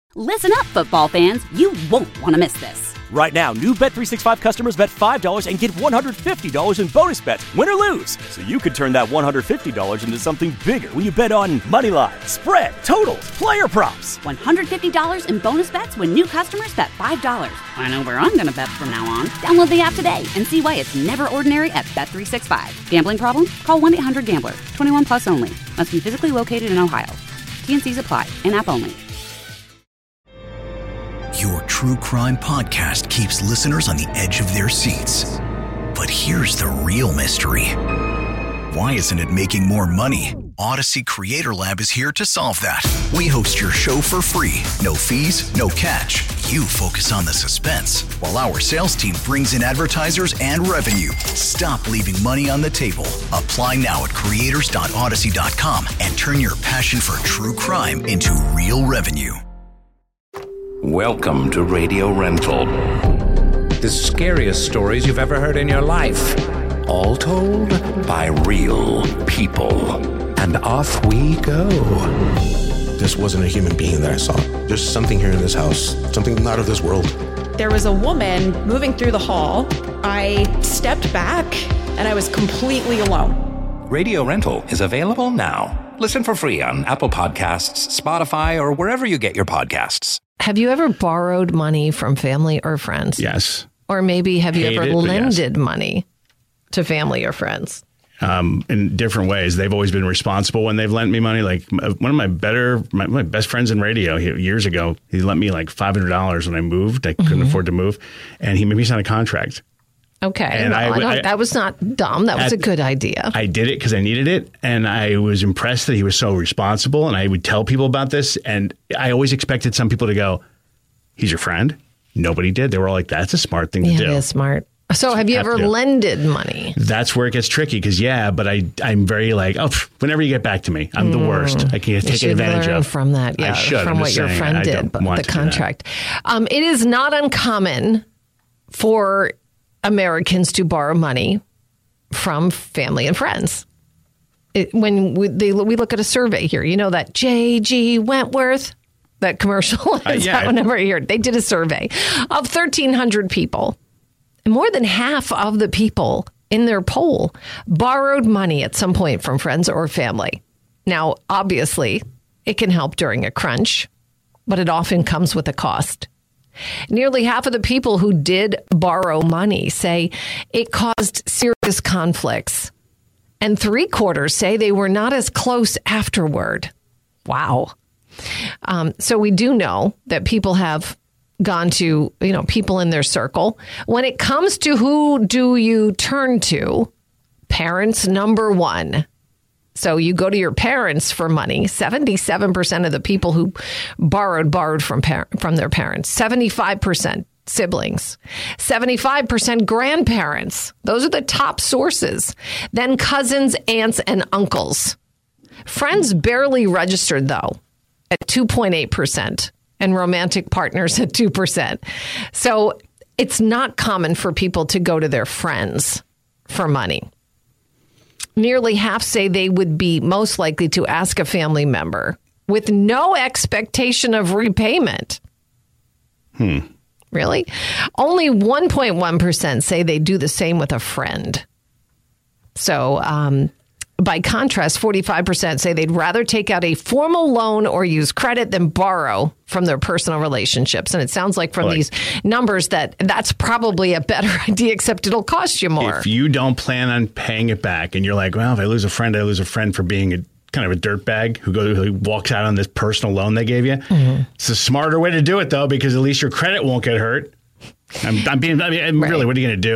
Listen up, football fans. You won't want to miss this. Right now, new Bet365 customers bet $5 and get $150 in bonus bets, win or lose. So you could turn that $150 into something bigger when you bet on money line, spread, totals, player props. $150 in bonus bets when new customers bet $5. I know where I'm going to bet from now on. Download the app today and see why it's never ordinary at Bet365. Gambling problem? Call 1-800-GAMBLER. 21 plus only. Must be physically located in Ohio. T&Cs apply. In-app only. Your true crime podcast keeps listeners on the edge of their seats. But here's the real mystery. Why isn't it making more money? Odyssey Creator Lab is here to solve that. We host your show for free. No fees, no catch. You focus on the suspense, while our sales team brings in advertisers and revenue. Stop leaving money on the table. Apply now at creators.odyssey.com and turn your passion for true crime into real revenue. Welcome to Radio Rental. The scariest stories you've ever heard in your life. All told by real people. And off we go. This wasn't a human being that I saw. There's something here in this house. Something not of this world. There was a woman moving through the hall. I stepped back and I was completely alone. Radio Rental is available now. Listen for free on Apple Podcasts, Spotify, or wherever you get your podcasts. Have you ever borrowed money from family or friends? Yes. Or maybe have you ever lended money to family or friends? In different ways. They've always been responsible when they've lent me money. Like one of my best friends in radio years ago, he lent me like $500 when I moved. I couldn't afford to move. And he made me sign a contract. Okay. And that was not dumb. That was a good idea. I did it because I needed it. And I was impressed that he was so responsible. And I would tell people about this. And I always expected some people to go, he's your friend. Nobody did. They were all like, that's a smart thing to do. Yeah, that's smart. So have you ever lended money? That's where it gets tricky because, but I'm very like, whenever you get back to me, I'm the worst. I can take advantage of. From that, yeah, from what your friend did, but the contract. It is not uncommon for Americans to borrow money from family and friends. When we look at a survey here, you know that J.G. Wentworth, that commercial, whenever you hear it, they did a survey of 1,300 people. And more than half of the people in their poll borrowed money at some point from friends or family. Now, obviously, it can help during a crunch, but it often comes with a cost. Nearly half of the people who did borrow money say it caused serious conflicts. And 3/4 say they were not as close afterward. Wow. So we do know that people have gone to, people in their circle. When it comes to who do you turn to, parents number one. So you go to your parents for money. 77% of the people who borrowed from their parents. 75% siblings. 75% grandparents. Those are the top sources. Then cousins, aunts, and uncles. Friends barely registered, though, at 2.8%. And romantic partners at 2%. So it's not common for people to go to their friends for money. Nearly half say they would be most likely to ask a family member with no expectation of repayment. Really? Only 1.1% say they do the same with a friend. So, by contrast, 45% say they'd rather take out a formal loan or use credit than borrow from their personal relationships. And it sounds like from these numbers that's probably a better idea, except it'll cost you more. If you don't plan on paying it back and you're like, well, if I lose a friend, I lose a friend for being a kind of a dirtbag who walks out on this personal loan they gave you. Mm-hmm. It's a smarter way to do it, though, because at least your credit won't get hurt. Really, what are you going to do?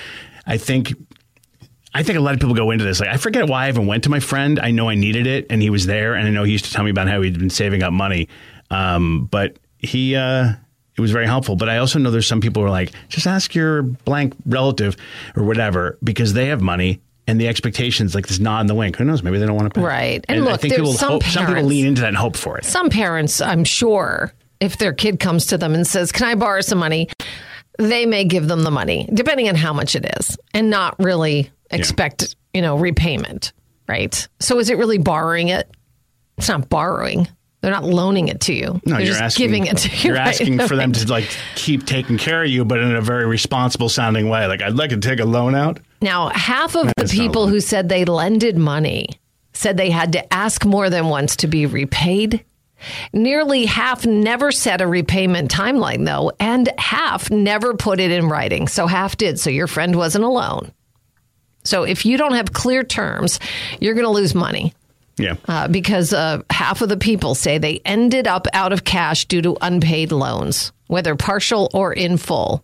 I think a lot of people go into this. Like, I forget why I even went to my friend. I know I needed it, and he was there, and I know he used to tell me about how he'd been saving up money. But it was very helpful. But I also know there's some people who are like, just ask your blank relative or whatever, because they have money, and the expectations, like this nod and the wink. Who knows? Maybe they don't want to pay. Right. And look, I think some people lean into that and hope for it. Some parents, I'm sure, if their kid comes to them and says, can I borrow some money? They may give them the money, depending on how much it is, and not really expect, repayment, right? So is it really borrowing it? It's not borrowing. They're not loaning it to you. No, They're just giving it to you. You're asking for them to like keep taking care of you, but in a very responsible sounding way. Like, I'd like to take a loan out. Now, half of the people who said they lended money said they had to ask more than once to be repaid. Nearly half never set a repayment timeline, though, and half never put it in writing. So half did. So your friend wasn't alone. So if you don't have clear terms, you're going to lose money. Yeah. Because half of the people say they ended up out of cash due to unpaid loans, whether partial or in full.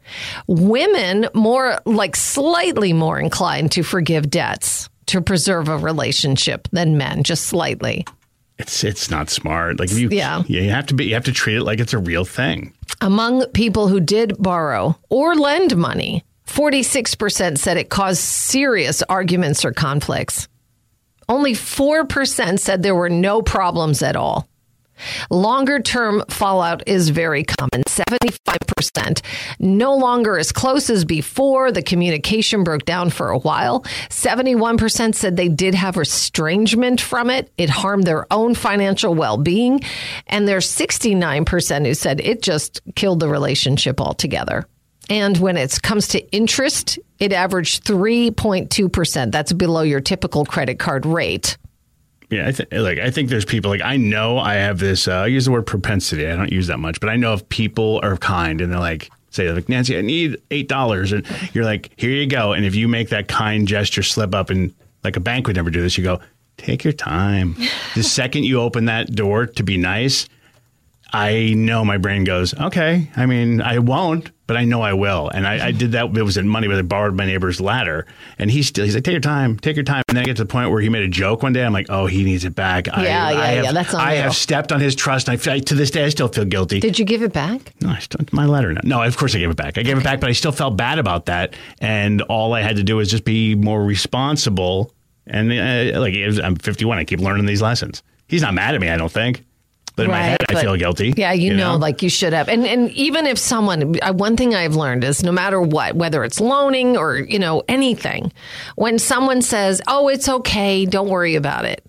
Women slightly more inclined to forgive debts to preserve a relationship than men, just slightly. It's not smart. Like, you have to treat it like it's a real thing. Among people who did borrow or lend money, 46% said it caused serious arguments or conflicts. Only 4% said there were no problems at all. Longer-term fallout is very common. 75% no longer as close as before. The communication broke down for a while. 71% said they did have estrangement from it. It harmed their own financial well-being. And there's 69% who said it just killed the relationship altogether. And when it comes to interest, it averaged 3.2%. That's below your typical credit card rate. Yeah, I think there's people I know I have this. I use the word propensity. I don't use that much, but I know if people are kind and they're like, say, like, Nancy, I need $8, and you're like, here you go. And if you make that kind gesture slip up, and like a bank would never do this, you go, take your time. The second you open that door to be nice, I know my brain goes, okay. I mean, I won't, but I know I will. And I did that. It was in money where I borrowed my neighbor's ladder. And he's like, take your time, take your time. And then I get to the point where he made a joke one day. I'm like, oh, he needs it back. That's I have stepped on his trust. And to this day, I still feel guilty. Did you give it back? No, my letter. No, of course I gave it back. I gave it back, but I still felt bad about that. And all I had to do was just be more responsible. And I'm 51. I keep learning these lessons. He's not mad at me, I don't think. But in my head, I feel guilty. Yeah, you know, like you should have. And even if someone, one thing I've learned is no matter what, whether it's loaning or, anything, when someone says, oh, it's okay, don't worry about it,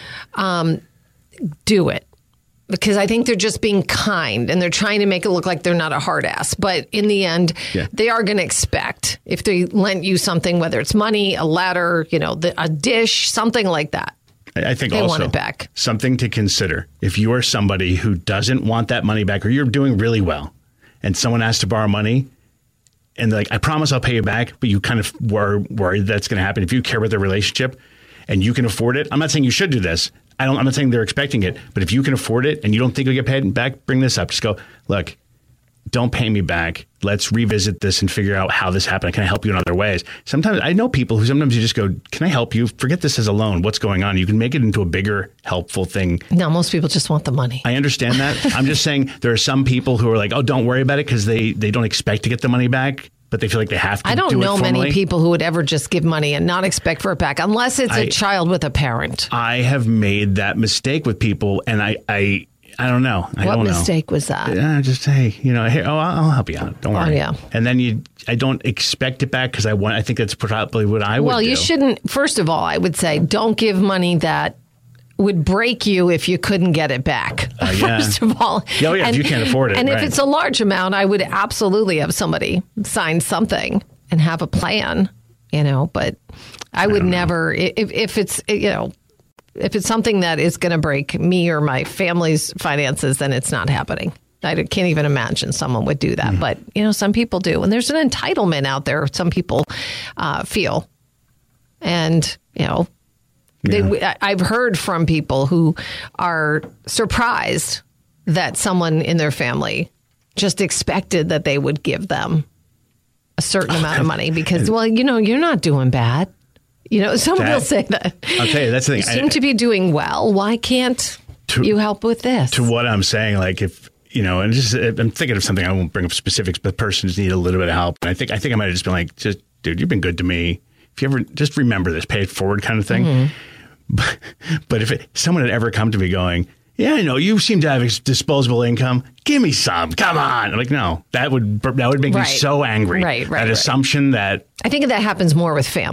do it. Because I think they're just being kind and they're trying to make it look like they're not a hard ass. But in the end, they are going to expect, if they lent you something, whether it's money, a ladder, a dish, something like that. I think they also want it back. Something to consider. If you are somebody who doesn't want that money back, or you're doing really well and someone asks to borrow money and they're like, I promise I'll pay you back, but you kind of were worried that's going to happen. If you care about the relationship and you can afford it, I'm not saying you should do this. I'm not saying they're expecting it, but if you can afford it and you don't think you'll get paid back, bring this up. Just go, look, don't pay me back. Let's revisit this and figure out how this happened. Can I help you in other ways? Sometimes I know people who sometimes you just go, can I help you? Forget this as a loan. What's going on? You can make it into a bigger, helpful thing. No, most people just want the money. I understand that. I'm just saying there are some people who are like, oh, don't worry about it because they don't expect to get the money back, but they feel like they have to. I don't know many people who would ever just give money and not expect for it back unless it's a child with a parent. I have made that mistake with people, and I don't know. What mistake was that? Just hey, hey, I'll help you out. Don't worry. Oh, yeah. And then I don't expect it back because I think that's probably what I would do. Well, you shouldn't. First of all, I would say don't give money that would break you if you couldn't get it back. First of all. If you can't afford it. And if it's a large amount, I would absolutely have somebody sign something and have a plan, but I would never, if it's, if it's something that is going to break me or my family's finances, then it's not happening. I can't even imagine someone would do that. But, some people do. And there's an entitlement out there some people feel. And, I've heard from people who are surprised that someone in their family just expected that they would give them a certain amount of money because, you're not doing bad. Someone will say that. I'll tell you, that's the thing. You seem to be doing well. Why can't you help with this? To what I'm saying, like if, and just I'm thinking of something, I won't bring up specifics, but persons need a little bit of help. And I think I might have just been like, just, dude, you've been good to me. If you ever, just remember this, pay it forward kind of thing. Mm-hmm. But if someone had ever come to me going, yeah, I know, you seem to have disposable income. Give me some. Come on. I'm like, no, that would make me so angry. Right. Assumption that. I think that happens more with family.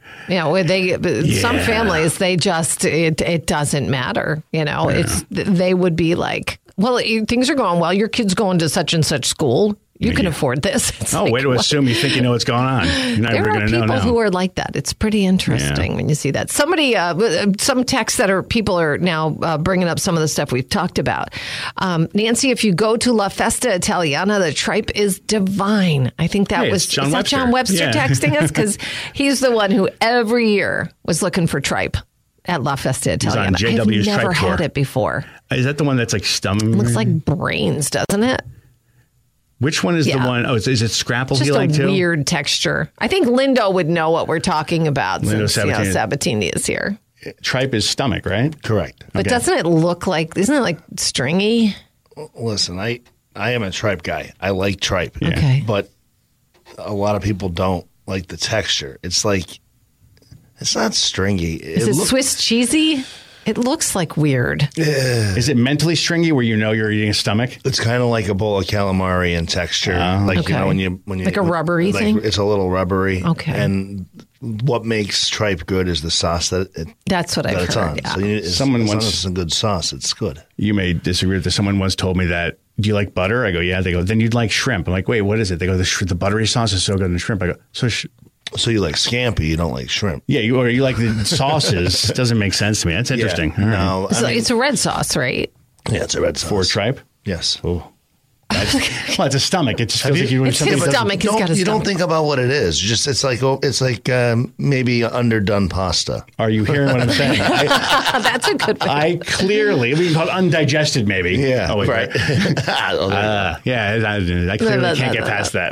You know, some families, they just, it doesn't matter. You know, they would be like, well, things are going well. Your kid's going to such and such school. You can afford this. It's way to assume you think you know what's going on. You're never going to know now. There are people who are like that. It's pretty interesting when you see that. Somebody, some texts people are now bringing up some of the stuff we've talked about. Nancy, if you go to La Festa Italiana, the tripe is divine. I think that was John Webster texting us? Because he's the one who every year was looking for tripe at La Festa Italiana. He's on JW's I've never tripe had tour. it before. Is that the one that's like stomach? It looks like brains, doesn't it? Which one is the one? Oh, is it scrapple you like too? Just a weird texture. I think Lindo would know what we're talking about since Sabatini is here. Tripe is stomach, right? Correct. But doesn't it look like, isn't it like stringy? Listen, I am a tripe guy. I like tripe. Yeah. Okay. But a lot of people don't like the texture. It's like, it's not stringy. Is it Swiss cheesy? It looks like weird. Yeah. Is it mentally stringy where you know you're eating a stomach? It's kind of like a bowl of calamari in texture. You know, when you like a rubbery thing? It's a little rubbery. Okay. And what makes tripe good is the sauce that's what I've heard. Yeah. So someone wants some good sauce. It's good. You may disagree with this. Someone once told me that, do you like butter? I go, yeah. They go, then you'd like shrimp. I'm like, wait, what is it? They go, the buttery sauce is so good in shrimp. I go, so you like scampi, you don't like shrimp. Yeah, you like the sauces. Doesn't make sense to me. That's interesting. Yeah, no, it's a red sauce, right? Yeah, it's a red sauce. For tripe? Yes. Oh. Well, it's a stomach. It just feels like it's his stomach. He's got a stomach. You don't think about what it is. It's like maybe underdone pasta. Are you hearing what I'm saying? That's a good one. I clearly, we can call it undigested maybe. Yeah, oh, wait, right. I clearly can't get past that.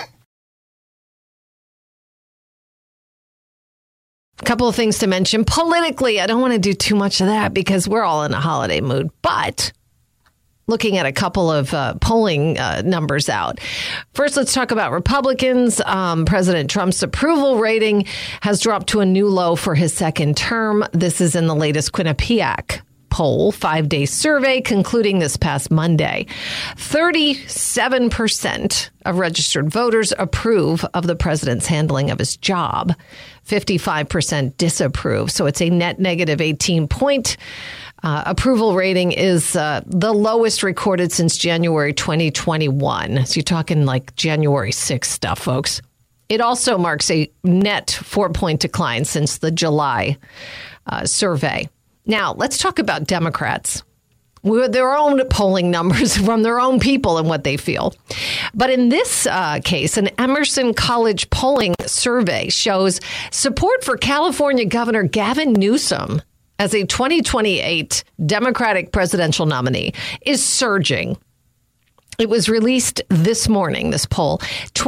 A couple of things to mention. Politically, I don't want to do too much of that because we're all in a holiday mood. But looking at a couple of polling numbers out. First, let's talk about Republicans. President Trump's approval rating has dropped to a new low for his second term. This is in the latest Quinnipiac poll, 5-day survey concluding this past Monday. 37% of registered voters approve of the president's handling of his job. 55% disapprove. So it's a net negative 18-point. Approval rating is the lowest recorded since January 2021. So you're talking like January 6th stuff, folks. It also marks a net 4-point decline since the July survey. Now, let's talk about Democrats. Their own polling numbers from their own people and what they feel. But in this case, an Emerson College polling survey shows support for California Governor Gavin Newsom as a 2028 Democratic presidential nominee is surging. It was released this morning, this poll.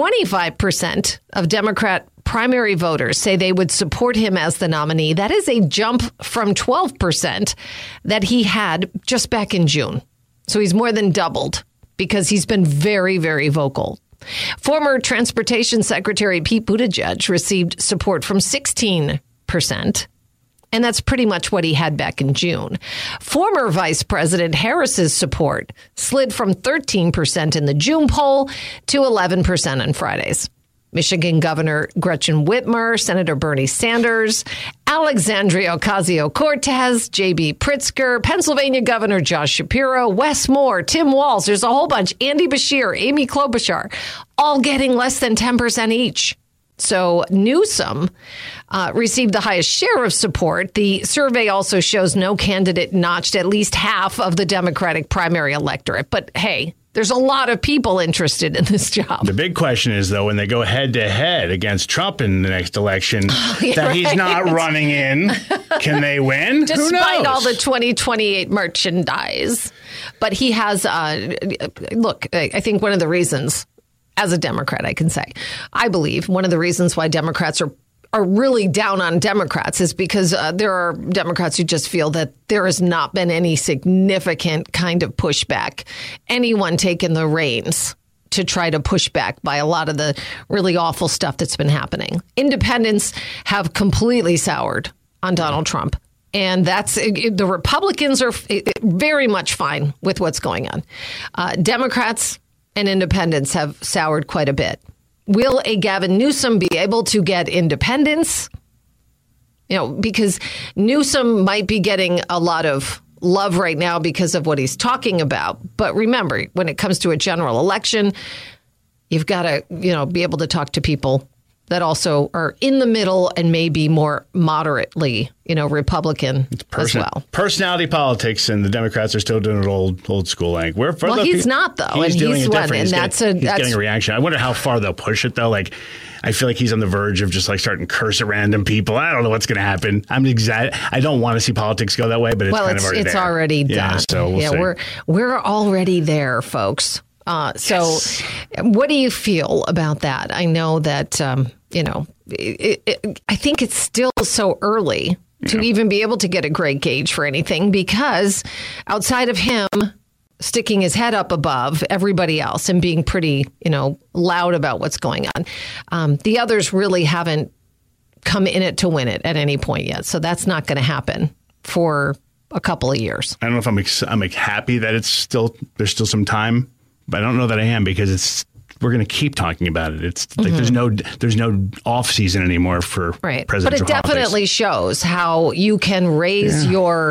25% of Democrat primary voters say they would support him as the nominee. That is a jump from 12% that he had just back in June. So he's more than doubled because he's been very, very vocal. Former Transportation Secretary Pete Buttigieg received support from 16%. And that's pretty much what he had back in June. Former Vice President Harris's support slid from 13% in the June poll to 11% on Fridays. Michigan Governor Gretchen Whitmer, Senator Bernie Sanders, Alexandria Ocasio-Cortez, J.B. Pritzker, Pennsylvania Governor Josh Shapiro, Wes Moore, Tim Walz, there's a whole bunch, Andy Beshear, Amy Klobuchar, all getting less than 10% each. So Newsom received the highest share of support. The survey also shows no candidate notched at least half of the Democratic primary electorate. But hey, there's a lot of people interested in this job. The big question is, though, when they go head to head against Trump in the next election, that he's not running in, can they win? Despite all the 2028 merchandise. But he has, look, I think one of the reasons, as a Democrat, I can say, I believe one of the reasons why Democrats are really down on Democrats is because there are Democrats who just feel that there has not been any significant kind of pushback, anyone taking the reins to try to push back by a lot of the really awful stuff that's been happening. Independents have completely soured on Donald Trump. And that's the Republicans are very much fine with what's going on. Democrats and independents have soured quite a bit. Will a Gavin Newsom be able to get independents because Newsom might be getting a lot of love right now because of what he's talking about. But remember, when it comes to a general election, you've got to, be able to talk to people that also are in the middle and maybe more moderately, Republican as well. Personality politics, and the Democrats are still doing it old school. Like, he's not though, he's and doing he's it one, different. and he's getting a reaction. I wonder how far they'll push it though. Like, I feel like he's on the verge of just like starting to curse at random people. I don't know what's going to happen. I don't want to see politics go that way, but it's already done. Yeah, so we'll see. We're already there, folks. So what do you feel about that? I know that, I think it's still so early to even be able to get a great gauge for anything, because outside of him sticking his head up above everybody else and being pretty, loud about what's going on, the others really haven't come in it to win it at any point yet. So that's not going to happen for a couple of years. I don't know if I'm happy that there's still some time. But I don't know that I am, because we're going to keep talking about it. It's like there's no off season anymore for presidential But it definitely shows how you can raise your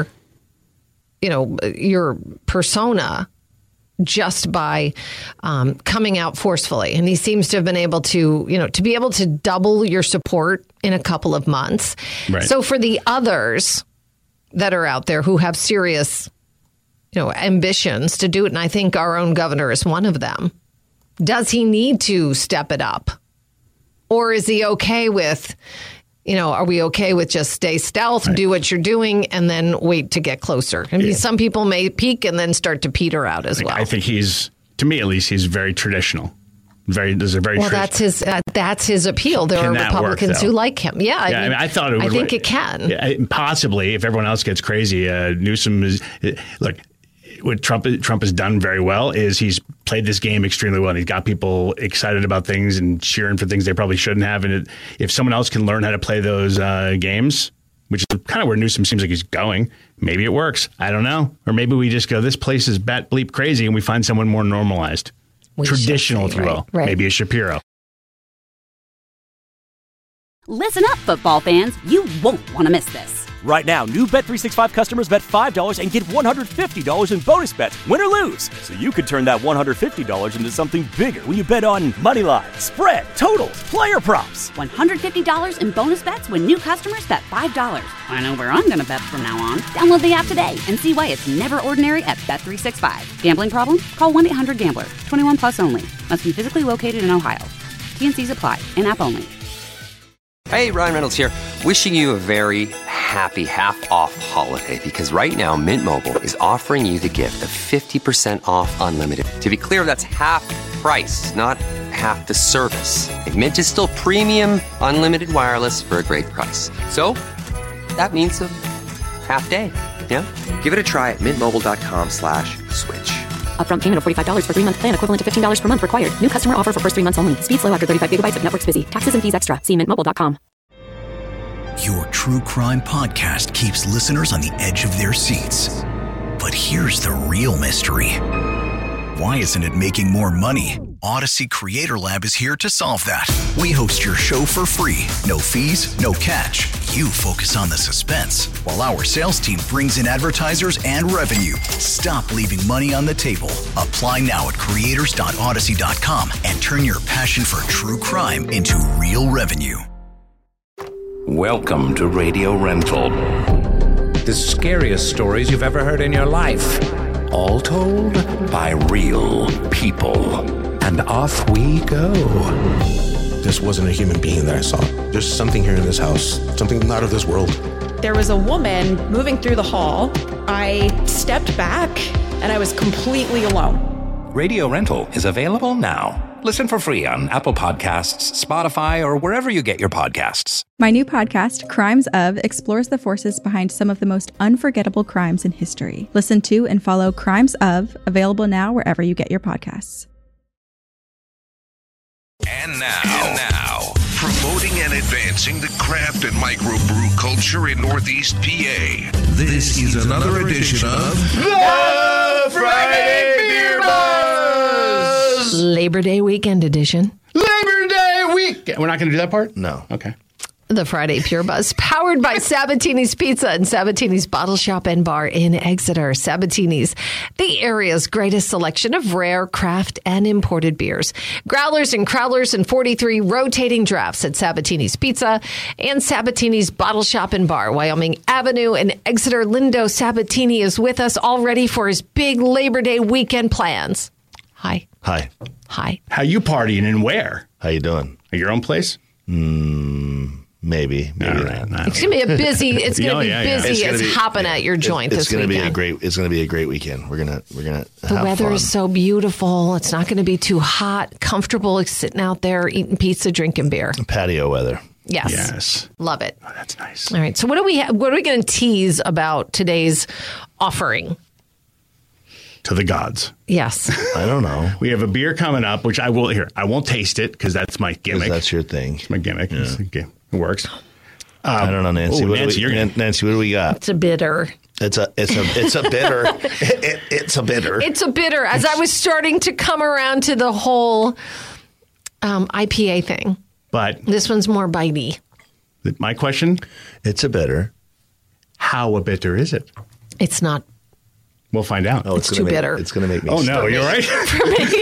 persona just by coming out forcefully. And he seems to have been able to, to be able to double your support in a couple of months. Right. So for the others that are out there who have serious ambitions to do it, and I think our own governor is one of them. Does he need to step it up? Or is he okay with, are we okay with just stay stealth, do what you're doing, and then wait to get closer? I mean, some people may peak and then start to peter out as well. I think to me at least, he's very traditional. That's his appeal. There are Republicans who like him. Yeah, I thought it would. I think it can. Yeah, possibly, if everyone else gets crazy. Newsom what Trump has done very well is he's played this game extremely well. And he's got people excited about things and cheering for things they probably shouldn't have. And if someone else can learn how to play those games, which is kind of where Newsom seems like he's going, maybe it works. I don't know. Or maybe we just go, this place is bat bleep crazy, and we find someone more normalized. Traditional, if you will. Right. Maybe a Shapiro. Listen up, football fans. You won't want to miss this. Right now, new Bet365 customers bet $5 and get $150 in bonus bets, win or lose. So you could turn that $150 into something bigger when you bet on money line, spread, totals, player props. $150 in bonus bets when new customers bet $5. I know where I'm going to bet from now on. Download the app today and see why it's never ordinary at Bet365. Gambling problem? Call 1-800-GAMBLER. 21 plus only. Must be physically located in Ohio. T&Cs apply. In-app only. Hey, Ryan Reynolds here. Wishing you a very happy half-off holiday, because right now Mint Mobile is offering you the gift of 50% off unlimited. To be clear, that's half price, not half the service. And Mint is still premium unlimited wireless for a great price. So that means a half day. Yeah? Give it a try at mintmobile.com/switch. Upfront payment of $45 for 3-month plan, equivalent to $15 per month required. New customer offer for first 3 months only. Speed slow after 35 gigabytes if network's busy. Taxes and fees extra. See mintmobile.com. Your true crime podcast keeps listeners on the edge of their seats. But here's the real mystery. Why isn't it making more money? Odyssey Creator Lab is here to solve that. We host your show for free. No fees, no catch. You focus on the suspense, while our sales team brings in advertisers and revenue. Stop leaving money on the table. Apply now at creators.odyssey.com and turn your passion for true crime into real revenue. Welcome to Radio Rental. The scariest stories you've ever heard in your life. All told by real people. And off we go. This wasn't a human being that I saw. There's something here in this house, something not of this world. There was a woman moving through the hall. I stepped back and I was completely alone. Radio Rental is available now. Listen for free on Apple Podcasts, Spotify, or wherever you get your podcasts. My new podcast, Crimes Of, explores the forces behind some of the most unforgettable crimes in history. Listen to and follow Crimes Of, available now wherever you get your podcasts. And now, promoting and advancing the craft and microbrew culture in Northeast PA. This is another edition of The Friday Beer Buzz! Labor Day weekend edition. Labor Day weekend. We're not going to do that part? No. Okay. The Friday Pure Buzz, powered by Sabatini's Pizza and Sabatini's Bottle Shop and Bar in Exeter. Sabatini's, the area's greatest selection of rare, craft, and imported beers. Growlers and Crowlers and 43 rotating drafts at Sabatini's Pizza and Sabatini's Bottle Shop and Bar, Wyoming Avenue in Exeter. Lindo Sabatini is with us all ready for his big Labor Day weekend plans. Hi. Hi. Hi. How you partying and where? How you doing? At your own place? Maybe not. It's gonna be a busy. It's gonna be busy as hopping at your joint this weekend. It's gonna be a great weekend. We're gonna. The weather is so beautiful. It's not going to be too hot. Comfortable sitting out there eating pizza, drinking beer. Patio weather. Yes. Love it. Oh, that's nice. All right. So what are we going to tease about today's offering? To the gods. Yes. I don't know. We have a beer coming up, which I won't taste it because that's my gimmick. That's your thing. It's my gimmick. Yeah. It works. I don't know, Nancy. Nancy, what do we got? It's a bitter. It's a bitter. It's a bitter. It's a bitter. As I was starting to come around to the whole IPA thing, but this one's more bitey. My question: it's a bitter. How a bitter is it? It's not. We'll find out. It's too bitter. It's going to make me. Oh no, you're right. For me.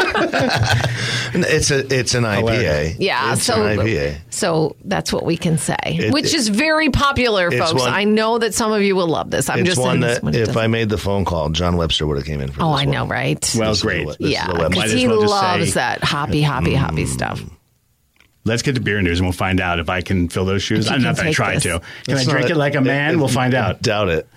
It's an IPA. Yeah, it's an IPA. So that's what we can say, which is very popular, folks. I know that some of you will love this. It's one that if I made the phone call, John Webster would have came in for this. I know, right? Well, great. Yeah, because he loves that hoppy stuff. Let's get to beer news and we'll find out if I can fill those shoes. I'm not going to try to. Can I drink it like a man? We'll find out. Doubt it.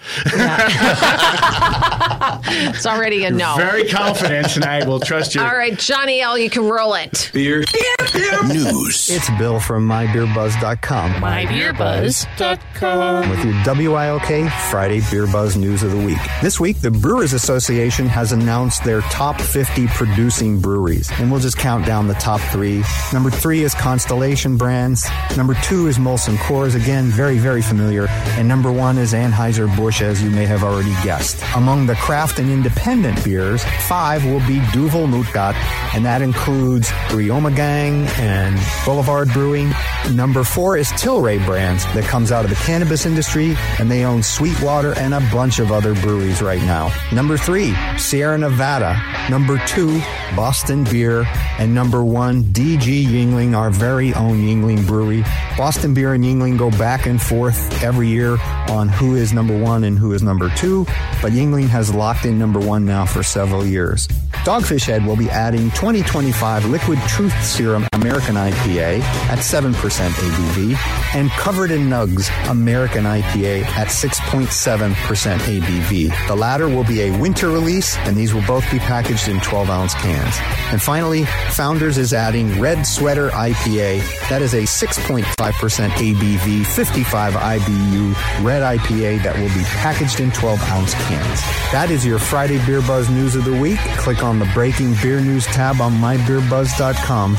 It's already a no. Very confident tonight. We'll trust you. All right, Johnny L., you can roll it. Beer news. It's Bill from MyBeerBuzz.com. MyBeerBuzz.com. With your WILK Friday Beer Buzz News of the Week. This week, the Brewers Association has announced their top 50 producing breweries. And we'll just count down the top 3. Number 3 is Constellation Brands. Number 2 is Molson Coors, again, very, very familiar. And number 1 is Anheuser-Busch, as you may have already guessed. Among the craft and independent beers, 5 will be Duvel Mootgat, and that includes Riomagang and Boulevard Brewing. Number 4 is Tilray Brands, that comes out of the cannabis industry, and they own Sweetwater and a bunch of other breweries right now. Number 3, Sierra Nevada. Number 2, Boston Beer. And number 1, DG Yuengling, our very own Yuengling brewery. Boston Beer and Yuengling go back and forth every year on who is number 1 and who is number 2, but Yuengling has locked in number 1 now for several years. Dogfish Head will be adding 2025 Liquid Truth Serum American IPA at 7% ABV and Covered in Nugs American IPA at 6.7% ABV. The latter will be a winter release, and these will both be packaged in 12-ounce cans. And finally, Founders is adding Red Sweater IPA. That is a 6.5% ABV, 55 IBU red IPA that will be packaged in 12-ounce cans. That is your Friday Beer Buzz News of the Week. Click on the Breaking Beer News tab on MyBeerBuzz.com.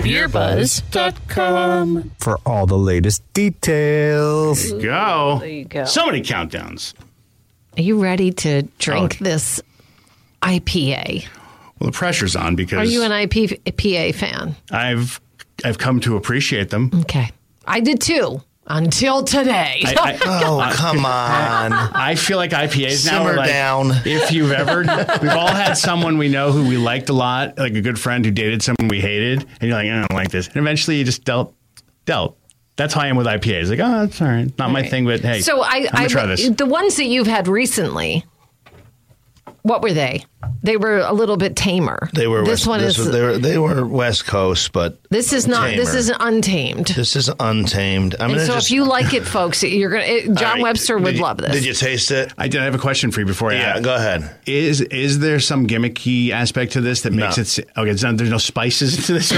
MyBeerBuzz.com. For all the latest details. There you go. There you go. So many countdowns. Are you ready to drink this IPA? Well, the pressure's on because... Are you an IPA fan? I've come to appreciate them. Okay. I did too. Until today. Come on. I feel like IPAs now Simmer are like, down. If you've ever, we've all had someone we know who we liked a lot, like a good friend who dated someone we hated, and you're like, I don't like this. And eventually you just dealt. That's how I am with IPAs. Like, oh, that's all right. Not my thing, but hey, so I'm going to try this. The ones that you've had recently, what were they? They were a little bit tamer. They were. They were West Coast, but this is not. Tamer. This is untamed. This is untamed. If you like it, folks, you're gonna. John Webster would love this. Did you taste it? I did. I have a question for you before. Go ahead. Is there some gimmicky aspect to this that makes it? Okay, there's no spices into this.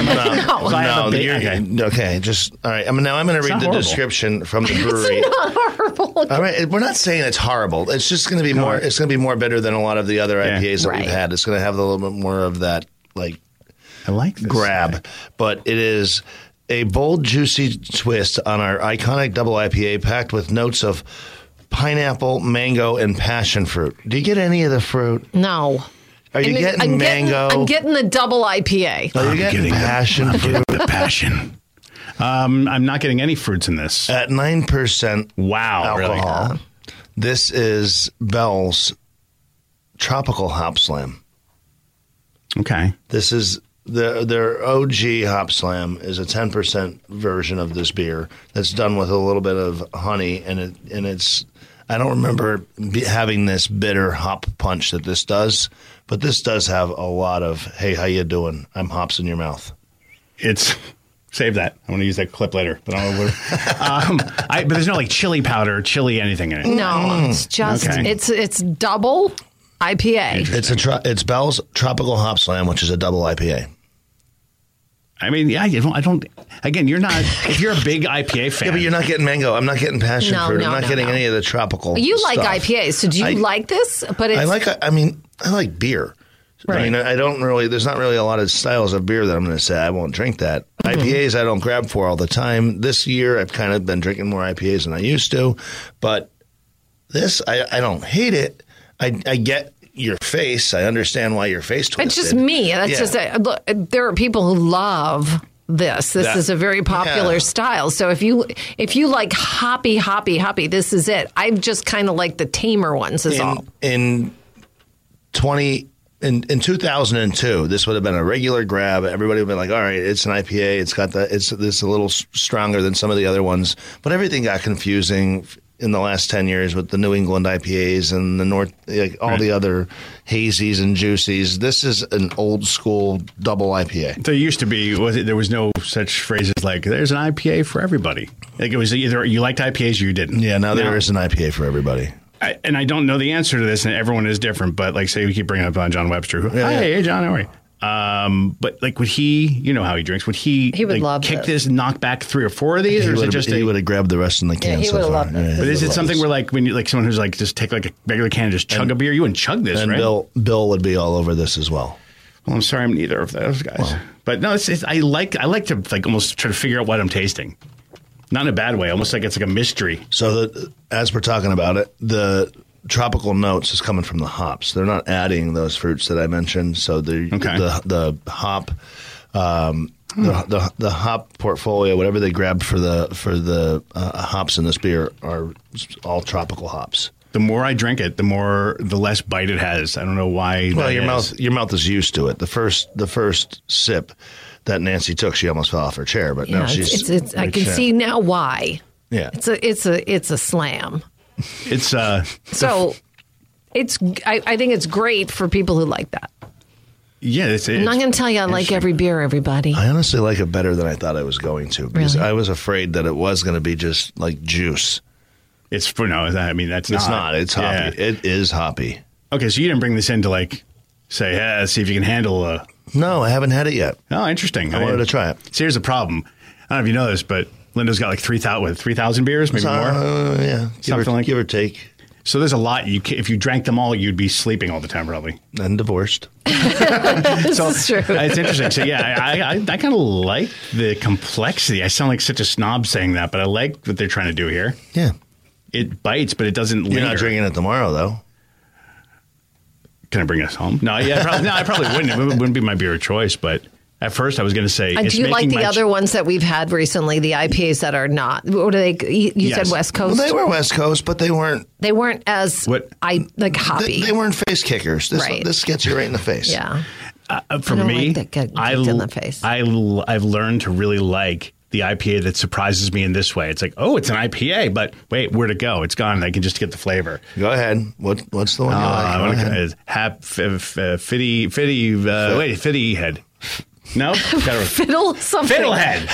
Okay, just all right. Now I'm going to read the description from the brewery. It's not horrible. All right, we're not saying it's horrible. It's just going to be more. It's going to be more bitter than a lot of the other IPAs that we've had. It's going to have a little bit more of that, like, I like this grab, but it is a bold, juicy twist on our iconic double IPA, packed with notes of pineapple, mango, and passion fruit. Do you get any of the fruit? No. Are you getting mango? I'm getting the double IPA. Are you getting passion fruit? The passion. I'm not getting any fruits in this. At 9% wow, alcohol, really? This is Bell's Tropical Hop Slam. Okay. This is their OG Hop Slam is a 10% version of this beer that's done with a little bit of honey, and it's. I don't remember having this bitter hop punch that this does, but this does have a lot of, hey, how you doing? I'm hops in your mouth. It's save that. I want to use that clip later. But, but there's no like chili powder, chili anything in it. No, it's just it's double IPA. It's Bell's Tropical Hop Slam, which is a double IPA. I mean, yeah, I don't. Again, you're not. If you're a big IPA fan, yeah, but you're not getting mango. I'm not getting passion fruit. I'm not getting any of the tropical. You stuff. like IPAs, so do you like this? But it's, I like beer. Right. I mean, I don't really. There's not really a lot of styles of beer that I'm going to say I won't drink that. Mm-hmm. IPAs I don't grab for all the time. This year I've kind of been drinking more IPAs than I used to, but this I don't hate it. I get your face. I understand why your face twisted. It's just me. That's just look, there are people who love this. This is a very popular style. So if you like hoppy, this is it. I just kind of like the tamer ones is all. In 2002, this would have been a regular grab. Everybody would have been like, all right, it's an IPA. It's a little stronger than some of the other ones. But everything got confusing in the last 10 years with the New England IPAs and the North, all the other hazies and juicies. This is an old school double IPA. So it used to be, there was no such phrases like, there's an IPA for everybody. Like it was either you liked IPAs or you didn't. Yeah, now there is an IPA for everybody. And I don't know the answer to this, and everyone is different, but like, say we keep bringing up John Webster. Hey, John, how are you? But like, would he, you know how he drinks, would he would like, love kick this and knock back 3 or 4 of these? Or is it just he would have grabbed the rest in the can he so far. Yeah, but is it something where like, when you like someone who's like, just take like a regular can and just chug a beer, you wouldn't chug this, and right? Bill would be all over this as well. Well, I'm sorry, I'm neither of those guys. Well, but no, I like to like almost try to figure out what I'm tasting. Not in a bad way, almost like it's like a mystery. So as we're talking about it, the tropical notes is coming from the hops. They're not adding those fruits that I mentioned. So the hop, the hop portfolio, whatever they grabbed for the hops in this beer are all tropical hops. The more I drink it, the less bite it has. I don't know why. Well, your mouth is used to it. The first sip that Nancy took, she almost fell off her chair. But now she's. I can see now why. Yeah, it's a slam. It's so it's. I think it's great for people who like that. Yeah, I'm not going to tell you I like every beer, everybody. I honestly like it better than I thought I was going to because Really? I was afraid that it was going to be just like juice. It's for no. I mean, that's not. It's not. It's hoppy. Yeah. It is hoppy. Okay, so you didn't bring this in to like say, hey, see if you can handle. No, I haven't had it yet. Oh, interesting. I wanted to try it. So here's the problem. I don't know if you know this, but Linda's got like 3,000 beers, maybe more. Yeah, give or take. So there's a lot. If you drank them all, you'd be sleeping all the time, probably. And divorced. This is true. It's interesting. So yeah, I kind of like the complexity. I sound like such a snob saying that, but I like what they're trying to do here. Yeah. It bites, but it doesn't linger. You're not drinking it tomorrow, though. Can I bring us home? No, I probably wouldn't. It wouldn't be my beer of choice, but at first I was going to say. Do you like the other ones that we've had recently, the IPAs that are not? What are they? You said West Coast? Well, they were West Coast, but they weren't. They weren't as like hoppy. They weren't face kickers. This gets you right in the face. Yeah. For me, like that in the face. I've learned to really like the IPA that surprises me in this way. It's like, oh, it's an IPA, but wait, where'd it go? It's gone. I can just get the flavor. Go ahead. What's the one you like? Fitty Head. No? Fiddle something. Fiddlehead.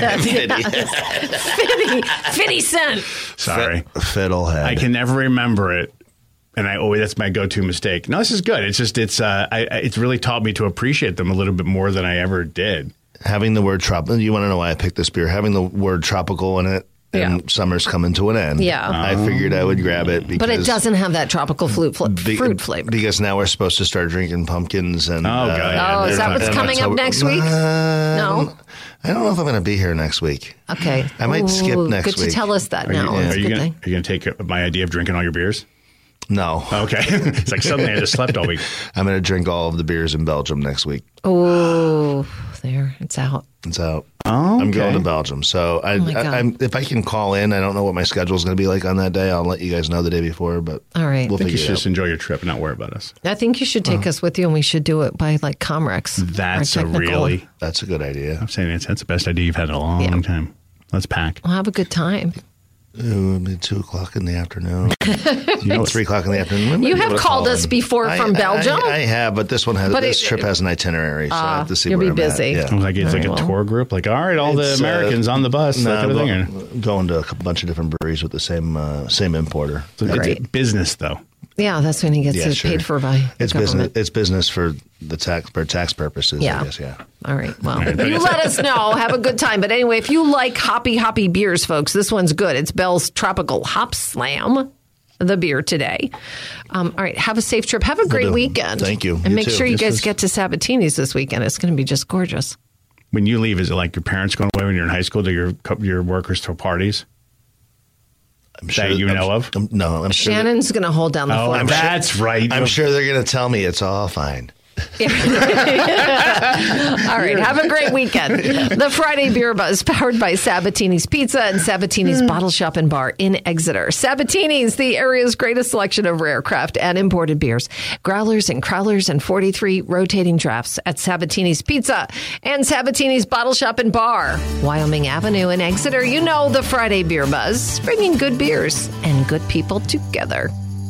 Fitty Cent. Sorry. Fiddlehead. I can never remember it. And that's my go-to mistake. No, this is good. It's just, it's really taught me to appreciate them a little bit more than I ever did. Having the word tropical, you want to know why I picked this beer? Having the word tropical in it, and summer's coming to an end. Yeah. I figured I would grab it. Because, but it doesn't have that tropical fruit flavor. Because now we're supposed to start drinking pumpkins. And, is that what's coming up next week? No? I don't know if I'm going to be here next week. Okay. I might skip next week. Good to tell us that now. Are you going to take my idea of drinking all your beers? No. Okay. It's like suddenly I just slept all week. I'm going to drink all of the beers in Belgium next week. Oh, there. It's out. It's out. I'm going to Belgium. So if I can call in, I don't know what my schedule is going to be like on that day. I'll let you guys know the day before. But all right, we'll I think you should just enjoy your trip and not worry about us. I think you should take us with you, and we should do it by like Comrex. That's a good idea. I'm saying that's the best idea you've had in a long time. Let's pack. We'll have a good time. It would be 2:00 in the afternoon. 3:00 in the afternoon. You have called us before from Belgium. I have, but this trip has an itinerary, so I have to see where I'm busy. at. Yeah. Like it's like a tour group. Like, all right, all the Americans on the bus. Going to a bunch of different breweries with the same importer. It's business, though. Yeah, that's when he gets paid for by it's government. It's business for tax purposes. Yeah. I guess. Yeah. All right. Well, you let us know. Have a good time. But anyway, if you like hoppy beers, folks, this one's good. It's Bell's Tropical Hop Slam, the beer today. All right. Have a safe trip. Have a great weekend. Thank you. And make sure you guys get to Sabatini's this weekend. It's going to be just gorgeous. When you leave, is it like your parents going away when you're in high school? Do your workers throw parties? I'm sure that you know of? No, I'm sure. Shannon's going to hold down the fort. That's right. I'm sure they're going to tell me it's all fine. All right. Have a great weekend. The Friday Beer Buzz, powered by Sabatini's Pizza and Sabatini's Bottle Shop and Bar in Exeter. Sabatini's, the area's greatest selection of rare craft and imported beers. Growlers and Crowlers and 43 rotating drafts at Sabatini's Pizza and Sabatini's Bottle Shop and Bar. Wyoming Avenue in Exeter. You know the Friday Beer Buzz, bringing good beers and good people together.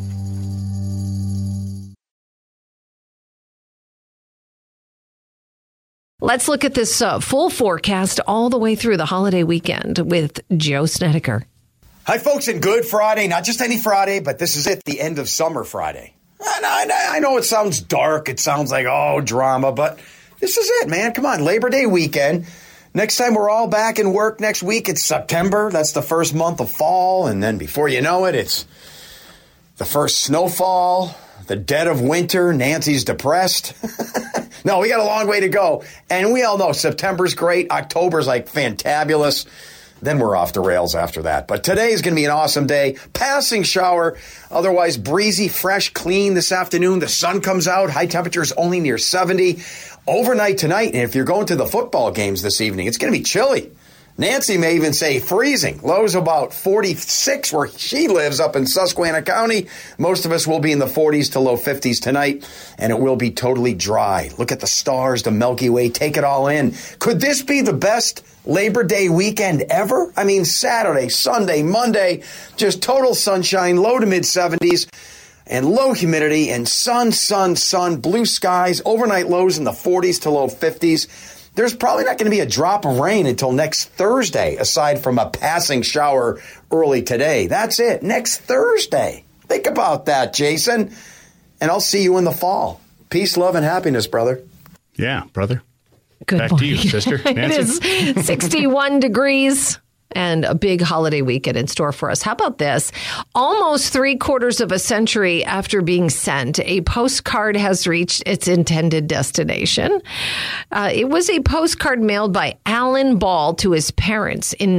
Let's look at this full forecast all the way through the holiday weekend with Joe Snedeker. Hi, folks, and good Friday. Not just any Friday, but this is it, the end of summer Friday. And I know it sounds dark. It sounds like, drama, but this is it, man. Come on, Labor Day weekend. Next time we're all back in work next week, it's September. That's the first month of fall. And then before you know it, it's the first snowfall, the dead of winter. Nancy's depressed. No, we got a long way to go. And we all know September's great. October's like fantabulous. Then we're off the rails after that. But today is going to be an awesome day. Passing shower. Otherwise breezy, fresh, clean this afternoon. The sun comes out. High temperatures only near 70. Overnight tonight. And if you're going to the football games this evening, it's going to be chilly. Nancy may even say freezing. Lows about 46 where she lives up in Susquehanna County. Most of us will be in the 40s to low 50s tonight, and it will be totally dry. Look at the stars, the Milky Way. Take it all in. Could this be the best Labor Day weekend ever? I mean, Saturday, Sunday, Monday, just total sunshine, low to mid 70s. And low humidity and sun, blue skies, overnight lows in the 40s to low 50s. There's probably not going to be a drop of rain until next Thursday, aside from a passing shower early today. That's it. Next Thursday. Think about that, Jason. And I'll see you in the fall. Peace, love, and happiness, brother. Yeah, brother. Good Back morning. to you, sister. Nancy. It is 61 degrees. And a big holiday weekend in store for us. How about this? Almost 3/4 of a century after being sent, a postcard has reached its intended destination. It was a postcard mailed by Alan Ball to his parents in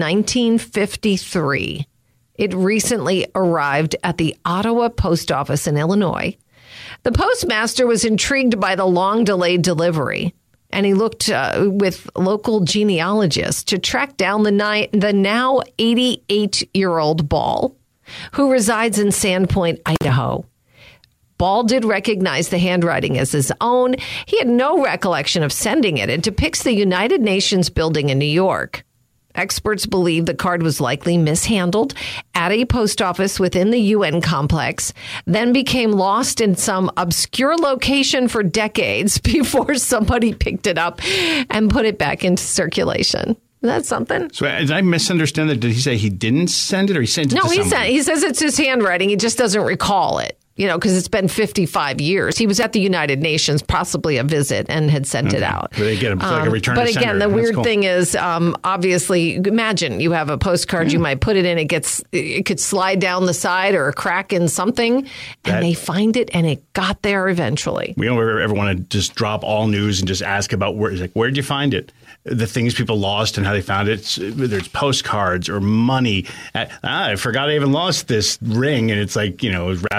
1953. It recently arrived at the Ottawa Post Office in Illinois. The postmaster was intrigued by the long-delayed delivery, and he looked with local genealogists to track down the now 88-year-old Ball, who resides in Sandpoint, Idaho. Ball did recognize the handwriting as his own. He had no recollection of sending it. It depicts the United Nations building in New York. Experts believe the card was likely mishandled at a post office within the UN complex, then became lost in some obscure location for decades before somebody picked it up and put it back into circulation. Is that something? So did I misunderstand that? Did he say he didn't send it or he sent it to somebody? No, he says it's his handwriting. He just doesn't recall it. Because it's been 55 years. He was at the United Nations, possibly a visit, and had sent it out. But they get like a return But to again, sender. the weird thing is, obviously, imagine you have a postcard, you might put it in, it could slide down the side or a crack in something, and they find it, and it got there eventually. We don't ever want to just drop all news and just ask about where'd you find it? The things people lost and how they found it, whether it's postcards or money. I forgot I even lost this ring, and it's like, it was wrapped around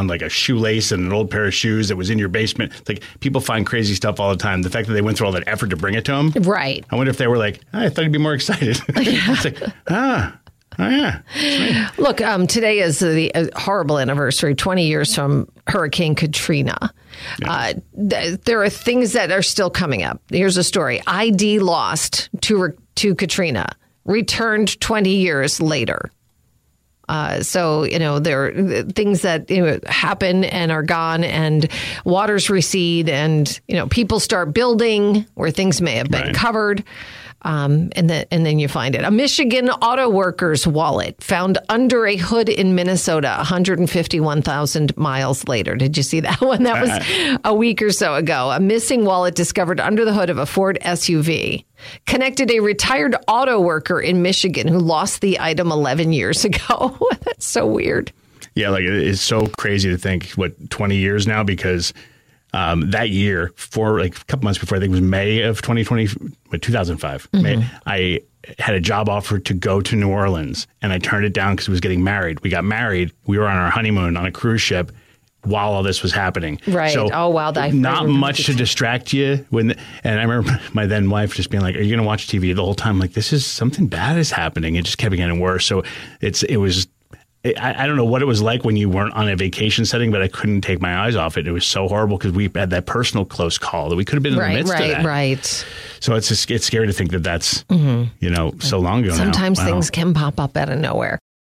found like a shoelace and an old pair of shoes that was in your basement. It's like people find crazy stuff all the time. The fact that they went through all that effort to bring it to him. Right. I wonder if they were like, I thought he'd be more excited. It's like, oh yeah. Look, today is the horrible anniversary, 20 years from Hurricane Katrina. Yeah. There are things that are still coming up. Here's a story. ID lost to Katrina, returned 20 years later. So, there are things that happen and are gone, and waters recede, and, people start building where things may have been covered. And then you find it. A Michigan auto worker's wallet found under a hood in Minnesota 151,000 miles later. Did you see that one? That was a week or so ago. A missing wallet discovered under the hood of a Ford SUV connected a retired auto worker in Michigan who lost the item 11 years ago. That's so weird. Yeah, like it's so crazy to think, 20 years now, because that year, for like a couple months before, I think it was May of 2005, May, I had a job offer to go to New Orleans, and I turned it down because I was getting married. We got married. We were on our honeymoon on a cruise ship while all this was happening. Right. So oh, wow. Not much to distract you. And I remember my then wife just being like, are you going to watch TV the whole time? Like, this is something bad is happening. It just kept getting worse. So it was... I don't know what it was like when you weren't on a vacation setting, but I couldn't take my eyes off it. It was so horrible because we had that personal close call that we could have been in the midst of that. Right. So it's scary to think that that's, so long ago Sometimes now. Things can pop up out of nowhere.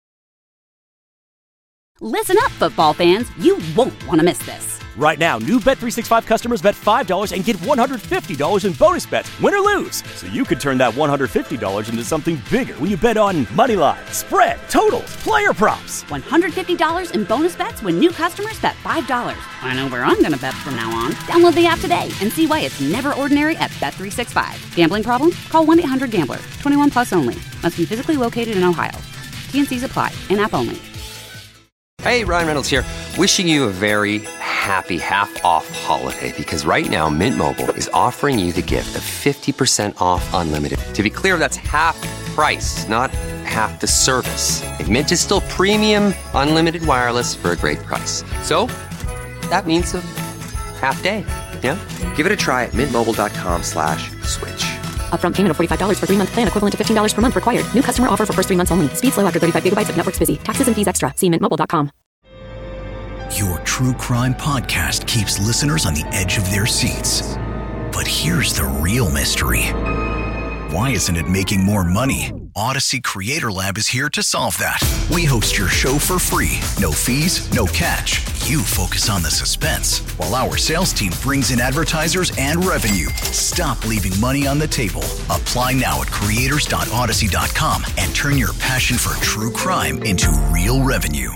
Listen up, football fans. You won't want to miss this. Right now, new Bet365 customers bet $5 and get $150 in bonus bets, win or lose. So you could turn that $150 into something bigger when you bet on moneyline, spread, totals, player props. $150 in bonus bets when new customers bet $5. I know where I'm going to bet from now on. Download the app today and see why it's never ordinary at Bet365. Gambling problem? Call 1-800-GAMBLER. 21 plus only. Must be physically located in Ohio. T&Cs apply. In-app only. Hey, Ryan Reynolds here. Wishing you a very happy half-off holiday, because right now Mint Mobile is offering you the gift of 50% off unlimited. To be clear, that's half price, not half the service. Mint is still premium unlimited wireless for a great price. So that means a half day. Yeah? Give it a try at mintmobile.com/switch. Upfront payment of $45 for 3-month plan, equivalent to $15 per month required. New customer offer for first 3 months only. Speed slow after 35 gigabytes if network's busy. Taxes and fees extra. See mintmobile.com. Your true crime podcast keeps listeners on the edge of their seats. But here's the real mystery. Why isn't it making more money? Odyssey Creator Lab is here to solve that. We host your show for free. No fees, no catch. You focus on the suspense, while our sales team brings in advertisers and revenue. Stop leaving money on the table. Apply now at creators.odyssey.com and turn your passion for true crime into real revenue.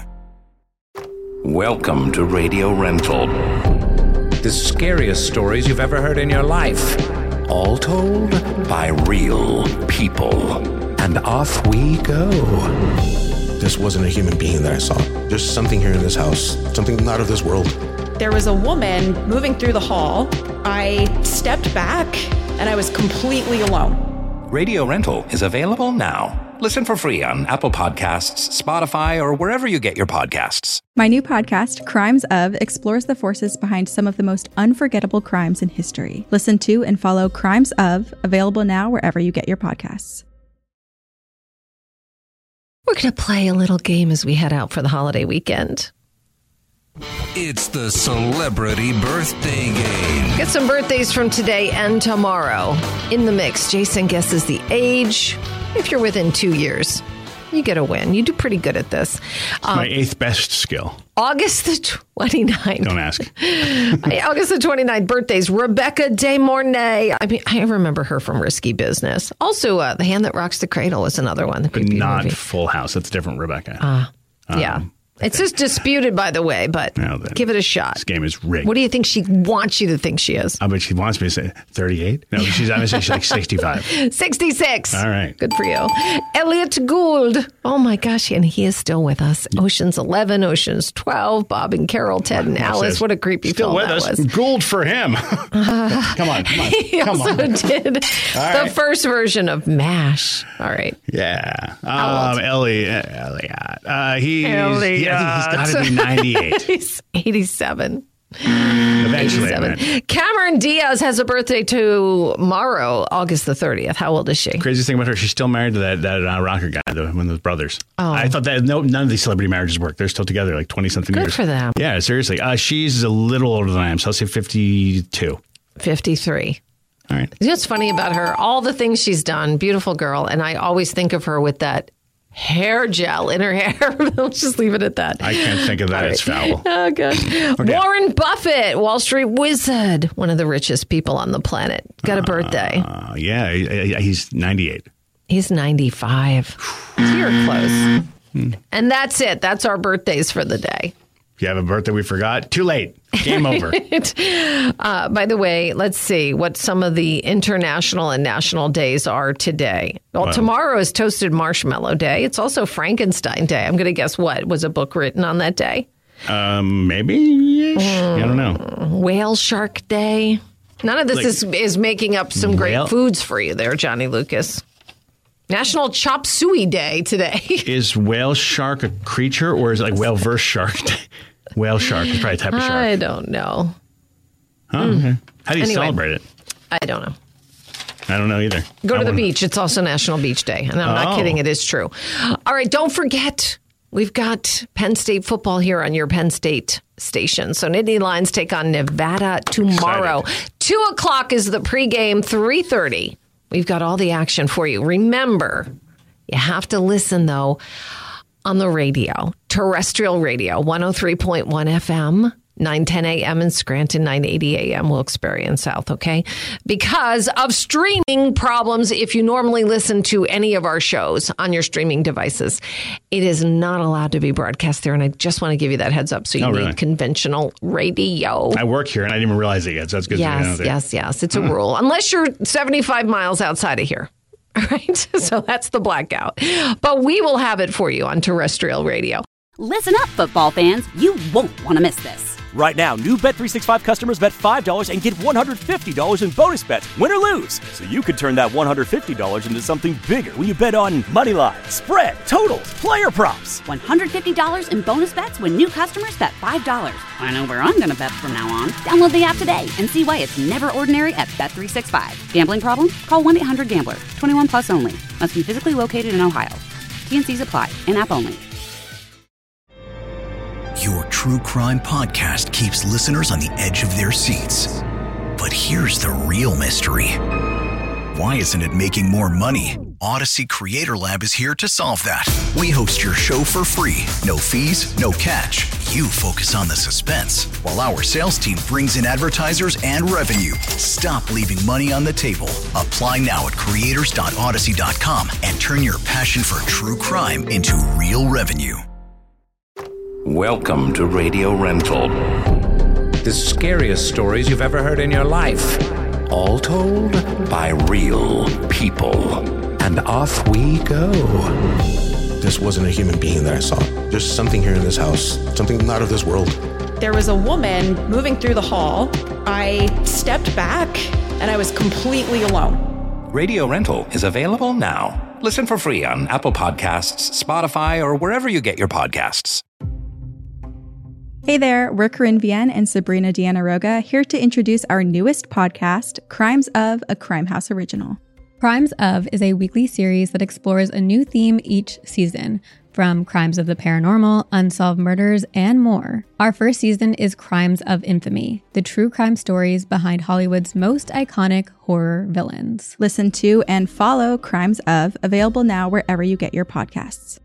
Welcome to Radio Rental. The scariest stories you've ever heard in your life. All told by real people. And off we go. This wasn't a human being that I saw. There's something here in this house, something not of this world. There was a woman moving through the hall. I stepped back and I was completely alone. Radio Rental is available now. Listen for free on Apple Podcasts, Spotify, or wherever you get your podcasts. My new podcast, Crimes Of, explores the forces behind some of the most unforgettable crimes in history. Listen to and follow Crimes Of, available now wherever you get your podcasts. We're going to play a little game as we head out for the holiday weekend. It's the Celebrity Birthday Game. Get some birthdays from today and tomorrow. In the mix, Jason guesses the age. If you're within 2 years, you get a win. You do pretty good at this. My 8th best skill. August the 29th. Don't ask. August the 29th, birthdays. Rebecca De Mornay. I mean, I remember her from Risky Business. Also, The Hand That Rocks the Cradle was another one. But not movie. Full House. That's a different Rebecca. Yeah. It's just disputed, by the way, but give it a shot. This game is rigged. What do you think she wants you to think she is? I bet she wants me to say 38. No, she's honestly she's like 65. 66. All right. Good for you. Elliot Gould. Oh, my gosh. And he is still with us. Ocean's 11, Ocean's 12, Bob and Carol, Ted and Alice. What a creepy still film with that us. was. Gould for him. Come on. He also did the first version of MASH. All right. Yeah. Elliot. I think he's got to be 98. He's 87. Eventually. 87. Cameron Diaz has a birthday tomorrow, August the 30th. How old is she? Craziest thing about her, she's still married to that rocker guy, one of those brothers. Oh. I thought that none of these celebrity marriages work. They're still together like 20-something years. Good for them. Yeah, seriously. She's a little older than I am, so I'll say 52. 53. All right. You know what's funny about her? All the things she's done, beautiful girl, and I always think of her with that hair gel in her hair. Let's just leave it at that. I can't think of that. Right. It's foul. Oh, good. Okay. Warren Buffett, Wall Street wizard, one of the richest people on the planet. Got a birthday. Yeah, he's 98. He's 95. You're close. And that's it. That's our birthdays for the day. If you have a birthday we forgot, too late. Game over. By the way, let's see what some of the international and national days are today. Well, tomorrow is Toasted Marshmallow Day. It's also Frankenstein Day. I'm going to guess what? Was a book written on that day? Maybe. I don't know. Whale Shark Day. None of this is making up some great foods for you there, Johnny Lucas. National Chop Suey Day today. Is whale shark a creature or is it like whale versus shark? Whale shark is probably a type of shark. I don't know. Oh, okay. How do you celebrate it? I don't know. I don't know either. Go to the beach. It's also National Beach Day. And I'm not kidding. It is true. All right. Don't forget, we've got Penn State football here on your Penn State station. So Nittany Lions take on Nevada tomorrow. 2 o'clock is the pregame, 3:30. We've got all the action for you. Remember, you have to listen, though, on the radio, terrestrial radio, 103.1 FM, 910 a.m. in Scranton, 980 a.m. Wilkes-Barre South, okay? Because of streaming problems, if you normally listen to any of our shows on your streaming devices, it is not allowed to be broadcast there. And I just want to give you that heads up. So you need conventional radio. I work here and I didn't even realize it yet. So that's good. Yes. It's a rule. Unless you're 75 miles outside of here. All right. So that's the blackout. But we will have it for you on terrestrial radio. Listen up, football fans. You won't want to miss this. Right now, new Bet365 customers bet $5 and get $150 in bonus bets, win or lose. So you could turn that $150 into something bigger when you bet on moneyline, spread, totals, player props. $150 in bonus bets when new customers bet $5. I know where I'm going to bet from now on. Download the app today and see why it's never ordinary at Bet365. Gambling problem? Call 1-800-GAMBLER. 21 plus only. Must be physically located in Ohio. T&Cs apply. In-app only. Your true crime podcast keeps listeners on the edge of their seats. But here's the real mystery. Why isn't it making more money? Odyssey Creator Lab is here to solve that. We host your show for free. No fees, no catch. You focus on the suspense, while our sales team brings in advertisers and revenue. Stop leaving money on the table. Apply now at creators.odyssey.com and turn your passion for true crime into real revenue. Welcome to Radio Rental. The scariest stories you've ever heard in your life. All told by real people. And off we go. This wasn't a human being that I saw. There's something here in this house, something not of this world. There was a woman moving through the hall. I stepped back and I was completely alone. Radio Rental is available now. Listen for free on Apple Podcasts, Spotify, or wherever you get your podcasts. Hey there, we're Corinne Vienne and Sabrina Deanna Roga, here to introduce our newest podcast, Crimes of, a Crime House original. Crimes of is a weekly series that explores a new theme each season, from crimes of the paranormal, unsolved murders, and more. Our first season is Crimes of Infamy, the true crime stories behind Hollywood's most iconic horror villains. Listen to and follow Crimes of, available now wherever you get your podcasts.